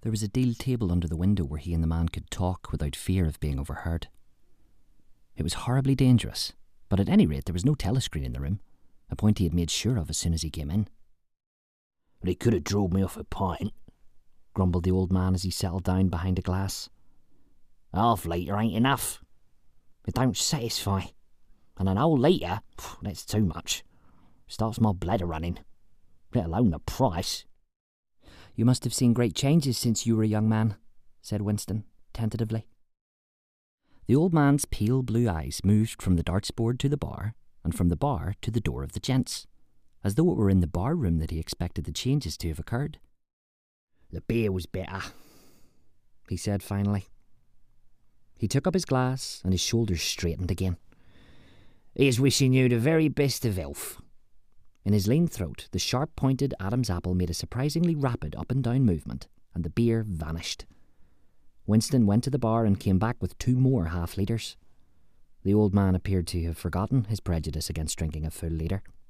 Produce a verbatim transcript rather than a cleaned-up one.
There was a deal table under the window where he and the man could talk without fear of being overheard. It was horribly dangerous, but at any rate there was no telescreen in the room, a point he had made sure of as soon as he came in. "They could have drove me off a pint," grumbled the old man as he settled down behind a glass. "Half litre ain't enough. It don't satisfy. And an whole litre, that's too much. Starts my blood a-running, let alone the price." "You must have seen great changes since you were a young man," said Winston, tentatively. The old man's pale blue eyes moved from the darts board to the bar, and from the bar to the door of the gents, as though it were in the bar room that he expected the changes to have occurred. "The beer was better," he said finally. He took up his glass, and his shoulders straightened again. "Here's wishing you the very best of health." In his lean throat, the sharp-pointed Adam's apple made a surprisingly rapid up-and-down movement, and the beer vanished. Winston went to the bar and came back with two more half-litres. The old man appeared to have forgotten his prejudice against drinking a full litre.